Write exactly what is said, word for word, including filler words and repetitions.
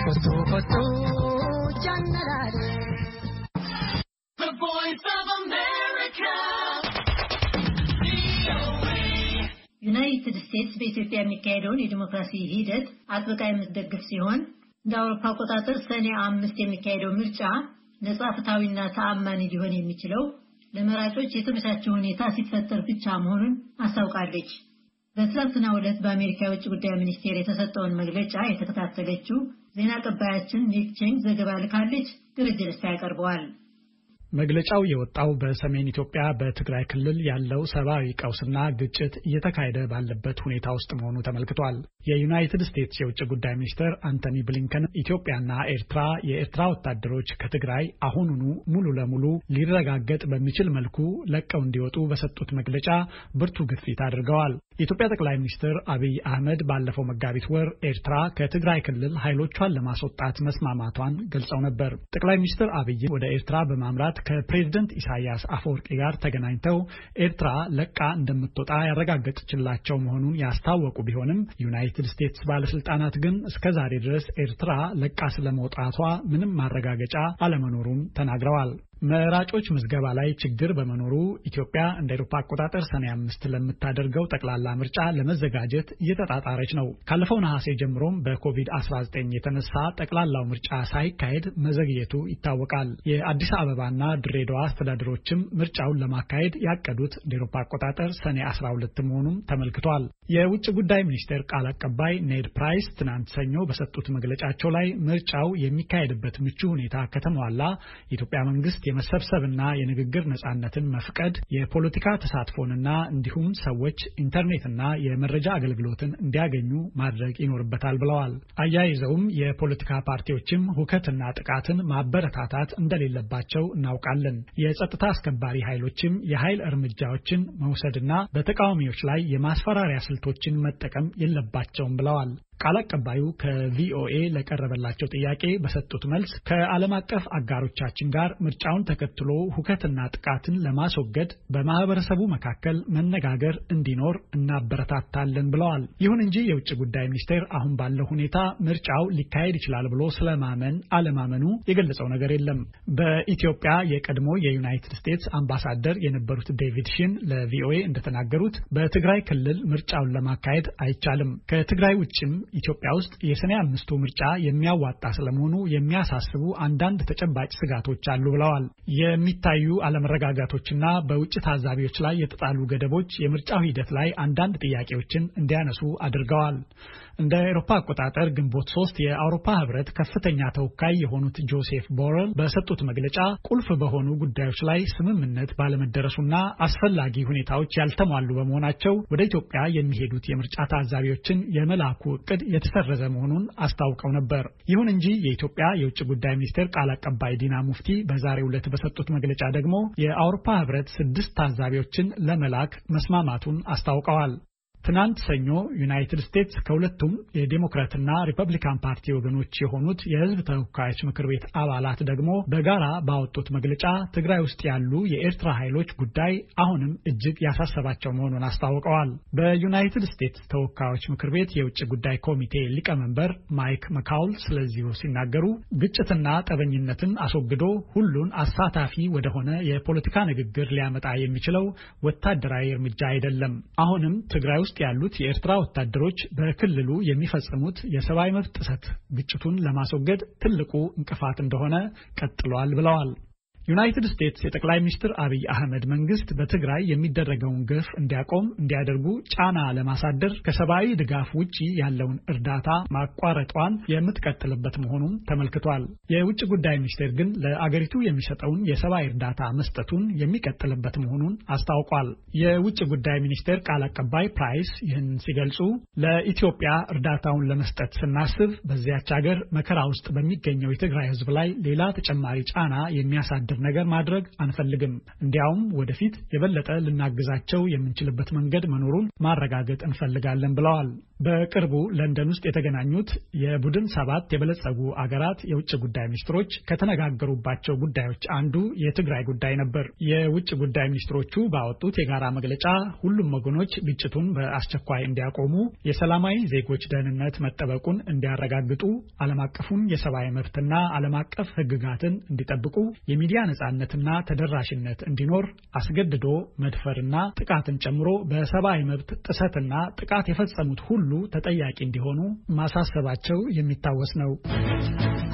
koto koto jannarare The Voice of America ዩናይትድ ስቴትስ በኢትዮጵያ የሚካሄደውን የዲሞክራሲ ሂደት አጥብቃ የምትደግፍ ሲሆን እንደ አውሮፓ አቆጣጠር ሰኔ አምስት የሚካሄደው ምርጫ ነጻ ፍትሃዊና ተአማኒ ሊሆን የሚችለው ለመራጮች የተመቻቸ ሁኔታ ሲፈጠር ብቻ መሆኑን አስታውቃለች። በትላንትናው ዕለት በአሜሪካ የውጭ ጉዳይ ሚኒስቴር የተሰጠውን መግለጫ የተከታተለችው ዜና አቀባያችን ኒክ ቼንግ ዘገባ ልካለች። ደረጀ ደስታ ያቀርበዋል። መግለጫው የወጣው በሰሜን ኢትዮጵያ በትግራይ ክልል ያለው ሰብአዊ ቀውስና ግጭት እየተካሄደ ባለበት ሁኔታ ውስጥ መሆኑ ተመልክቷል። የዩናይትድ ስቴትስ የውጭ ጉዳይ ሚኒስትር አንቶኒ ብሊንከን ኢትዮጵያና ኤርትራ የኤርትራ ወታደሮች ከትግራይ አሁኑኑ ሙሉ ለሙሉ ሊረጋገጥ በሚችል መልኩ ለቀው እንዲወጡ በሰጡት መግለጫ ብርቱ ግፊት አድርገዋል። የኢትዮጵያ ጠቅላይ ሚኒስትር አብይ አህመድ ባለፈው መጋቢት ወር ኤርትራ ከትግራይ ክልል ኃይሎቿን ለማስወጣት መስማማቷን ገልጸው ነበር። ጠቅላይ ሚኒስትር አብይ ወደ ኤርትራ በማምራት ከፕሬዝዳንት ኢሳያስ አፈወርቂ ጋር ተገናኝተው ኤርትራ ለቃ እንደምትወጣ ያረጋገጠችላቸው መሆኑን ያስታወቁ ቢሆንም ዩናይትድ ስቴትስ ባለስልጣናት ግን እስከዛሬ ድረስ ኤርትራ ለቃ ስለመውጣቷ ምንም ማረጋገጫ አለመኖሩን ተናግረዋል። መራጮች ምዝገባ ላይ ችግር በመኖሩ ኢትዮጵያ እንደ አውሮፓ አቆጣጠር ሰኔ አምስት ለምታደርገው ጠቅላላ ምርጫ ለመዘጋጀት እየተጣጣረች ነው። ካለፈው ነሐሴ ጀምሮም በኮቪድ አስራ ዘጠኝ የተነሳ ጠቅላላው ምርጫ ሳይካሄድ መዘግየቱ ይታወቃል። የአዲስ አበባና ድሬዳዋ አስተዳደሮችም ምርጫውን ለማካሄድ ያቀዱት እንደ አውሮፓ አቆጣጠር ሰኔ አስራ ሁለት መሆኑን ተመልክቷል። የውጭ ጉዳይ ሚኒስቴር ቃል አቀባይ ኔድ ፕራይስ ትናንት ሰኞ በሰጡት መግለጫቸው ላይ ምርጫው የሚካሄድበት ምቹ ሁኔታ ከተሟላ የኢትዮጵያ መንግስት የመሰብሰብና የንግግር ነጻነትን መፍቀድ የፖለቲካ ተሳትፎንና እንዲሁም ሰዎች ኢንተርኔትና የመረጃ አገልግሎትን እንዲያገኙ ማድረግ ይኖርበታል ብለዋል። አያይዘውም የፖለቲካ ፓርቲዎችም ሁከትና ጥቃትን ማበረታታት እንደሌለባቸው እናውቃለን። የጸጥታ አስከባሪ ኃይሎችም የኃይል እርምጃዎችን መውሰድና በተቃዋሚዎች ላይ የማስፈራሪያ ስልቶችን መጠቀም የለባቸውም ብለዋል። ቃል አቀባዩ ከቪኦኤ ለቀረበላቸው ጥያቄ በሰጡት መልስ ከዓለም አቀፍ አጋሮቻችን ጋር ምርጫውን ተከትሎ ሁከትና ጥቃትን ለማስወገድ በማህበረሰቡ መካከል መነጋገር እንዲኖር እናበረታታለን ብለዋል። ይሁን እንጂ የውጭ ጉዳይ ሚኒስቴር አሁን ባለው ሁኔታ ምርጫው ሊካሄድ ይችላል ብሎ ስለማመን አለማመኑ የገለጸው ነገር የለም። በኢትዮጵያ የቀድሞ የዩናይትድ ስቴትስ አምባሳደር የነበሩት ዴቪድ ሺን ለቪኦኤ እንደተናገሩት በትግራይ ክልል ምርጫውን ለማካሄድ አይቻልም። ከትግራይ ውጭም ኢትዮጵያ ውስጥ የሰኔ አምስቱ ምርጫ የሚያዋጣ ስለመሆኑ የሚያሳስቡ አንዳንድ ተጨባጭ ስጋቶች አሉ ብለዋል። የሚታዩ አለመረጋጋቶችና በውጭ ታዛቢዎች ላይ የተጣሉ ገደቦች የምርጫው ሂደት ላይ አንዳንድ ጥያቄዎችን እንዲያነሱ አድርገዋል። እንደ አውሮፓ አቆጣጠር ግንቦት ሶስት የአውሮፓ ህብረት ከፍተኛ ተወካይ የሆኑት ጆሴፍ ቦረል በሰጡት መግለጫ ቁልፍ በሆኑ ጉዳዮች ላይ ስምምነት ባለመደረሱና አስፈላጊ ሁኔታዎች ያልተሟሉ በመሆናቸው ወደ ኢትዮጵያ የሚሄዱት የምርጫ ታዛቢዎችን የመላኩ እቅድ የተሰረዘ መሆኑን አስታውቀው ነበር። ይሁን እንጂ የኢትዮጵያ የውጭ ጉዳይ ሚኒስቴር ቃል አቀባይ ዲና ሙፍቲ በዛሬው ዕለት በሰጡት መግለጫ ደግሞ የአውሮፓ ህብረት ስድስት ታዛቢዎችን ለመላክ መስማማቱን አስታውቀዋል። ትናንት ሰኞ ዩናይትድ ስቴትስ ከሁለቱም የዴሞክራትና ሪፐብሊካን ፓርቲ ወገኖች የሆኑት የህዝብ ተወካዮች ምክር ቤት አባላት ደግሞ በጋራ ባወጡት መግለጫ ትግራይ ውስጥ ያሉ የኤርትራ ኃይሎች ጉዳይ አሁንም እጅግ ያሳሰባቸው መሆኑን አስታውቀዋል። በዩናይትድ ስቴትስ ተወካዮች ምክር ቤት የውጭ ጉዳይ ኮሚቴ ሊቀመንበር ማይክ መካውል ስለዚሁ ሲናገሩ ግጭትና ጠበኝነትን አስወግዶ ሁሉን አሳታፊ ወደሆነ የፖለቲካ ንግግር ሊያመጣ የሚችለው ወታደራዊ እርምጃ አይደለም። አሁንም ትግራይ ውስጥ ያሉት የኤርትራ ወታደሮች በክልሉ የሚፈጽሙት የሰብአዊ መብት ጥሰት ግጭቱን ለማስወገድ ትልቁ እንቅፋት እንደሆነ ቀጥሏል ብለዋል። ዩናይትድ ስቴትስ የጠቅላይ ሚኒስትር አብይ አህመድ መንግስት በትግራይ የሚደረገውን ግፍ እንዲያቆም እንዲያደርጉ ጫና ለማሳደር ከሰብአዊ ድጋፍ ውጪ ያለውን እርዳታ ማቋረጧን የምትቀጥልበት መሆኑን ተመልክቷል። የውጭ ጉዳይ ሚኒስቴር ግን ለአገሪቱ የሚሰጠውን የሰብአዊ እርዳታ መስጠቱን የሚቀጥልበት መሆኑን አስታውቋል። የውጭ ጉዳይ ሚኒስቴር ቃል አቀባይ ፕራይስ ይህን ሲገልጹ ለኢትዮጵያ እርዳታውን ለመስጠት ስናስብ በዚያች ሀገር መከራ ውስጥ በሚገኘው የትግራይ ህዝብ ላይ ሌላ ተጨማሪ ጫና የሚያሳድር ነገር ማድረግ አንፈልግም። እንዲያውም ወደፊት የበለጠ ልናግዛቸው የምንችልበት መንገድ መኖሩን ማረጋገጥ እንፈልጋለን ብለዋል። በቅርቡ ለንደን ውስጥ የተገናኙት የቡድን ሰባት የበለጸጉ አገራት የውጭ ጉዳይ ሚኒስትሮች ከተነጋገሩባቸው ጉዳዮች አንዱ የትግራይ ጉዳይ ነበር። የውጭ ጉዳይ ሚኒስትሮቹ ባወጡት የጋራ መግለጫ ሁሉም ወገኖች ግጭቱን በአስቸኳይ እንዲያቆሙ፣ የሰላማዊ ዜጎች ደህንነት መጠበቁን እንዲያረጋግጡ፣ ዓለም አቀፉን የሰብአዊ መብትና ዓለም አቀፍ ሕግጋትን እንዲጠብቁ፣ የሚዲያ ነጻነትና ተደራሽነት እንዲኖር፣ አስገድዶ መድፈርና ጥቃትን ጨምሮ በሰብአዊ መብት ጥሰትና ጥቃት የፈጸሙት ሁሉ ተጠያቂ እንዲሆኑ ማሳሰባቸው የሚታወስ ነው።